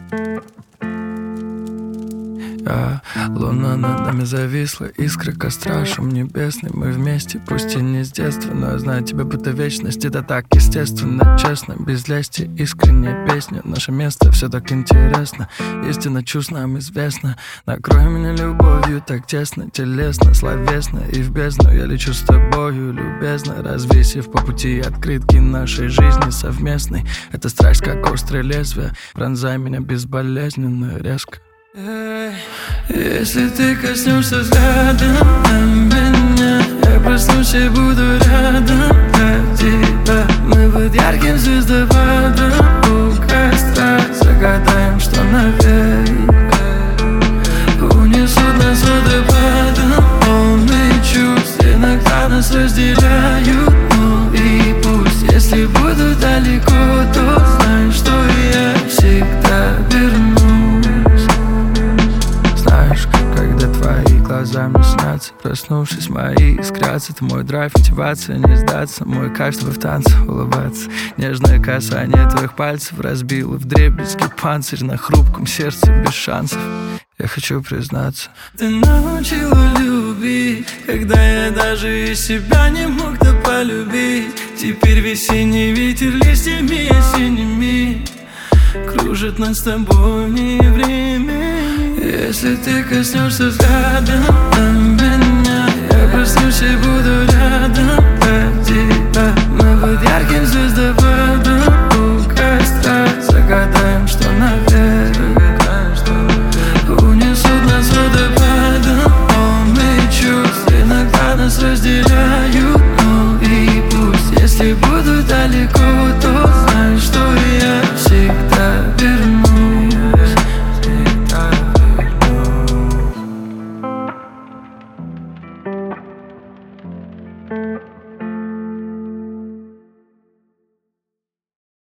Луна над нами зависла, искра костра, шум небесный. Мы вместе, пусть и не с детства, но я знаю тебя будто вечность. Это так естественно, честно, без лести, искренняя песня. Наше место все так интересно, истина чувств нам известна. Накрой меня любовью так тесно, телесно, словесно и в бездну. Я лечу с тобою, любезно, развесив по пути открытки нашей жизни совместной. Это страсть, как острое лезвие, пронзай меня безболезненно, резко. Если ты коснешься взглядом меня, я проснусь и буду рядом для тебя. Мы под ярким звездопадом у костра загадаем, что навек. Унесут нас водопадом полный чувств. Иногда нас разделяют, ну и пусть. Если буду далеко, то знай, что я всегда вернусь. Когда твои глаза мне снятся, проснувшись, мои искрятся. Ты мой драйв, мотивация, не сдаться. Мой кайф с тобой в танце улыбаться. Нежное касание твоих пальцев разбило вдребезги панцирь на хрупком сердце без шансов. Я хочу признаться, ты научила любить, когда я даже из себя не мог-то полюбить. Теперь весенний ветер листьями осенними кружит над тобой вне времени. Если ты коснешься взглядом меня, я проснусь и буду рядом для тебя. Мы под ярким звездопадом у костра загадаем, что навек. Унесут нас водопадом полный чувств. Иногда нас разделяют, ну и пусть. Если буду далеко, то знай, что я всегда вернусь. Всегда вернусь.